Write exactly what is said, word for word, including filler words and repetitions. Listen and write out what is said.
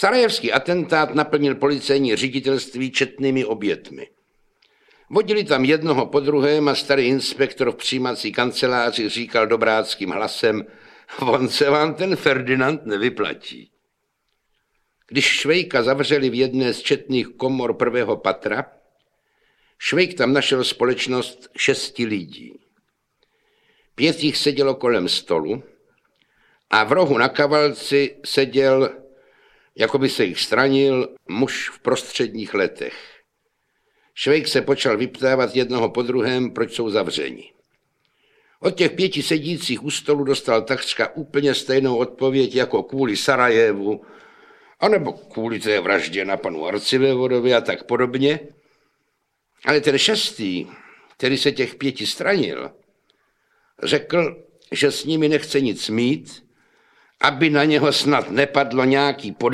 Sarajevský atentát naplnil policejní ředitelství četnými obětmi. Vodili tam jednoho po druhém a starý inspektor v přijímací kanceláři říkal dobráckým hlasem: on se vám ten Ferdinand nevyplatí. Když Švejka zavřeli v jedné z četných komor prvého patra, Švejk tam našel společnost šesti lidí. Pět jich sedělo kolem stolu a v rohu na kavalci seděl, jako by se jich stranil, muž v prostředních letech. Švejk se počal vyptávat jednoho po druhém, proč jsou zavřeni. Od těch pěti sedících u stolu dostal takřka úplně stejnou odpověď jako kvůli Sarajevu, anebo kvůli té vraždě na panu arcivévodovi a tak podobně. Ale ten šestý, který se těch pěti stranil, řekl, že s nimi nechce nic mít, aby na něho snad nepadlo nějaký podezření,